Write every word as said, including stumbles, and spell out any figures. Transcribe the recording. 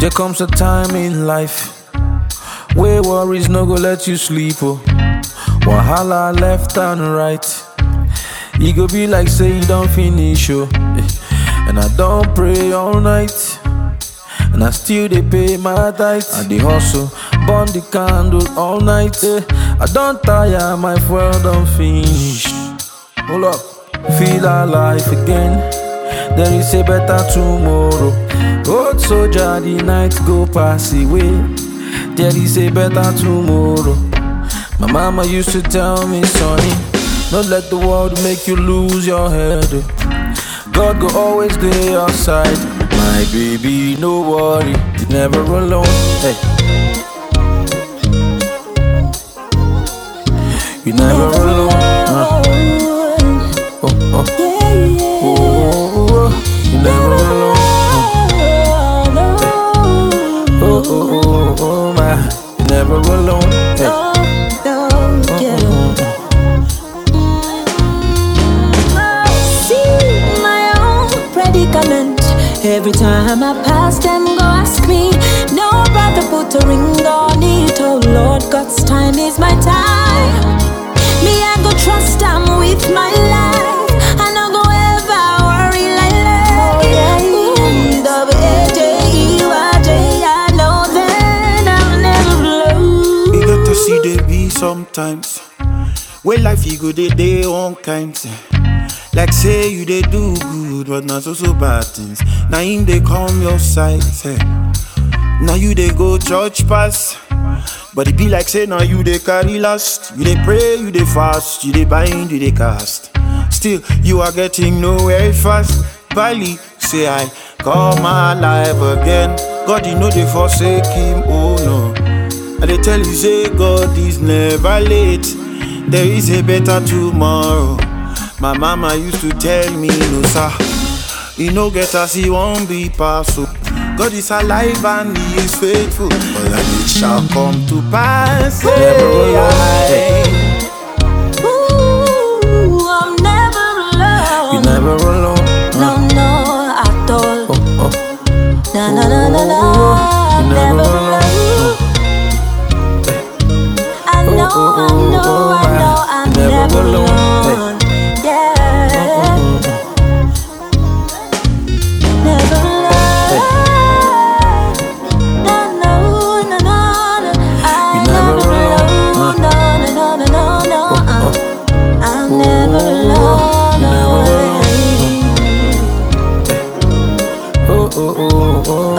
There comes a time in life where worries no go let you sleep, oh. Wahala left and right. E go be like say you don't finish, oh. And I don't pray all night, and I still dey pay my tithe. I dey hustle, burn the candle all night. Eh. I don't tire, my fuel don't finish. Hold up, feel alive again. There is a better tomorrow. Old soldier, the night go pass away. There is a better tomorrow. My mama used to tell me, sonny, don't let the world make you lose your head. God go always be your side. My baby, no worry, you're never alone. Hey. You're never alone. Uh. Oh, oh. Oh, oh, oh. You're never alone. Oh, oh, oh, oh, my. You're never alone. Hey. Every time I pass them, go ask me. No brother put a ring on it. Oh Lord, God's time is my time. Me, I go trust Him with my life. I no go ever worry like that. Ooh, double A J E Y J, I know that I'll never blow. You got to see the be sometimes. Where life you go, they day on kinds. Like say you they do good, but not so so bad things. Now in they come your side, hey. Now you they go church pass, but it be like say now you they carry last. You they pray, you they fast, you they bind, you they cast. Still you are getting nowhere fast. Bali say I come alive again. God you know they forsake Him, oh no. And they tell you say God is never late. There is a better tomorrow. My mama used to tell me, no sir, he no get as he won't be passed. So God is alive and He is faithful, but that it shall come to pass. Never alone. Ooh, I'm never alone. You're never alone. No, no, at all. Oh, oh. Na na na na na. I'm You're never never alone. I know, I know, I know, I'm never alone. Oh, oh, oh, oh.